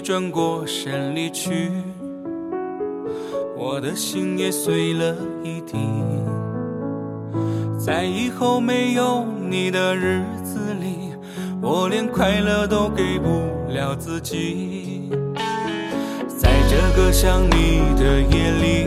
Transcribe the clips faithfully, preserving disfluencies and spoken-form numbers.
转过身离去，我的心也碎了一地。在以后没有你的日子里，我连快乐都给不了自己。在这个想你的夜里，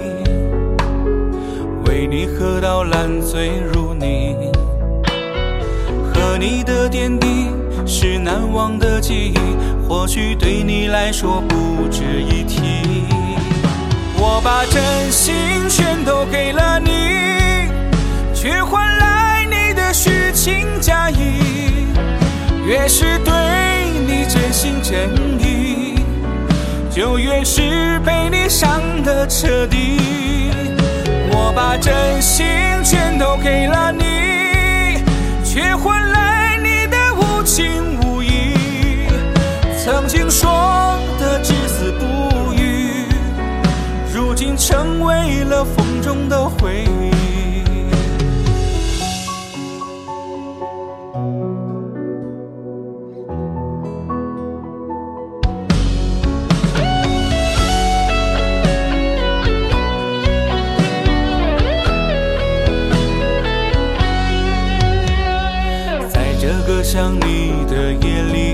为你喝到烂醉如泥，和你的点滴是难忘的记忆，或许对你来说不值一提。我把真心全都给了你，却换来你的虚情假意。越是对你真心真意，就越是被你伤得彻底。我把真心全都给了你，却换来你的无情无义。曾经说的至死不渝，如今成为了风中的回忆。想你的夜里，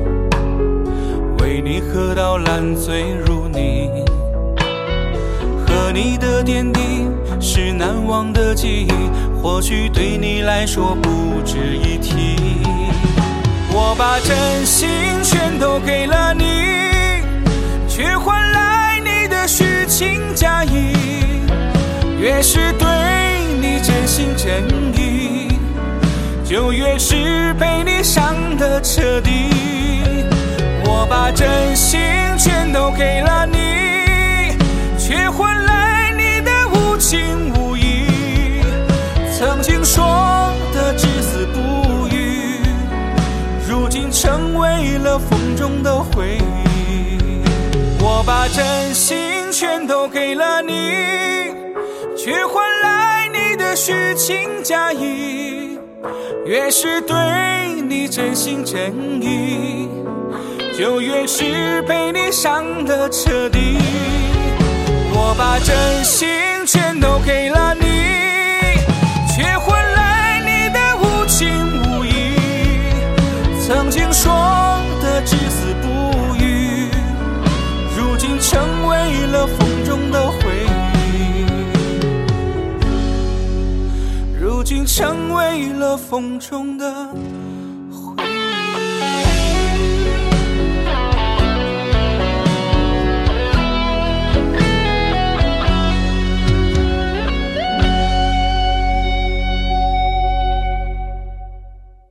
为你喝到烂醉如泥，和你的点滴是难忘的记忆，或许对你来说不值一提。我把真心全都给了你，却换来你的虚情假意。越是对你真心真意，就越是被你伤得彻底。我把真心全都给了你，却换来你的无情无义。曾经说的至死不渝，如今成为了风中的回忆。我把真心全都给了你，却换来你的虚情假意。越是对你真心真意，就越是被你伤得彻底。我把真心全都给了你，却换来你的无情无义。曾经说的至死不渝，如今成为了风中的回忆。如今成为了风中的